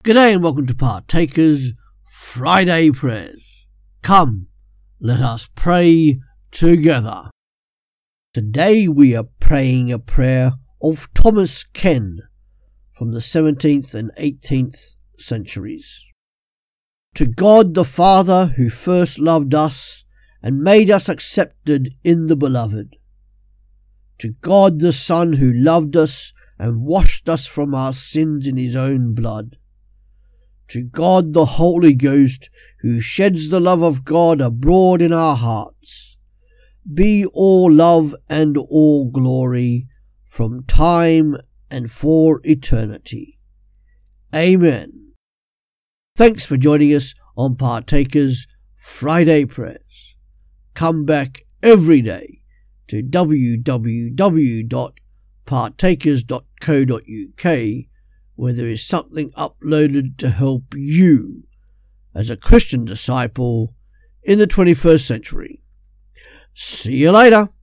G'day and welcome to Partakers Friday Prayers. Come, let us pray together. Today we are praying a prayer of Thomas Ken from the 17th and 18th centuries. To God the Father, who first loved us and made us accepted in the Beloved. To God the Son, who loved us and washed us from our sins in his own blood. To God the Holy Ghost, who sheds the love of God abroad in our hearts, be all love and all glory from time and for eternity. Amen. Thanks for joining us on Partakers Friday Prayers. Come back every day to www.partakers.co.uk, where there is something uploaded to help you as a Christian disciple in the 21st century. See you later.